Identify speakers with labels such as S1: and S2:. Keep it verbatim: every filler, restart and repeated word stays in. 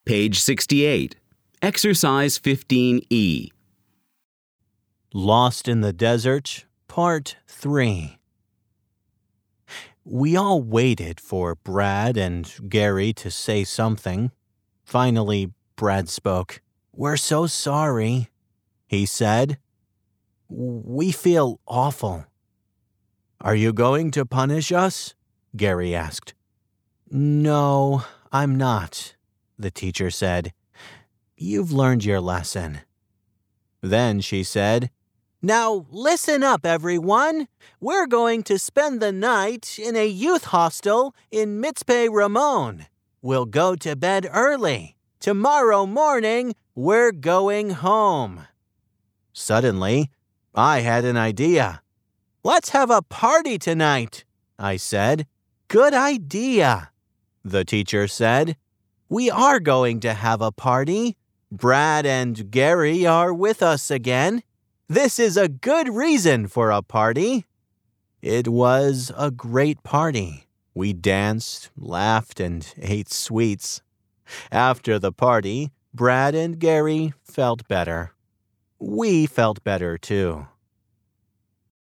S1: Page sixty-eight. Exercise fifteen E.
S2: Lost in the Desert, Part three. We all waited for Brad and Gary to say something. Finally, Brad spoke. "We're so sorry," he said. "We feel awful." "Are you going to punish us?" Gary asked. "No, I'm not," the teacher said. "You've learned your lesson." Then she said, "Now listen up, everyone. We're going to spend the night in a youth hostel in Mitzpe Ramon. We'll go to bed early. Tomorrow morning, we're going home." Suddenly, I had an idea. "Let's have a party tonight," I said. "Good idea," the teacher said. "We are going to have a party. Brad and Gary are with us again. This is a good reason for a party." It was a great party. We danced, laughed, and ate sweets. After the party, Brad and Gary felt better. We felt better too.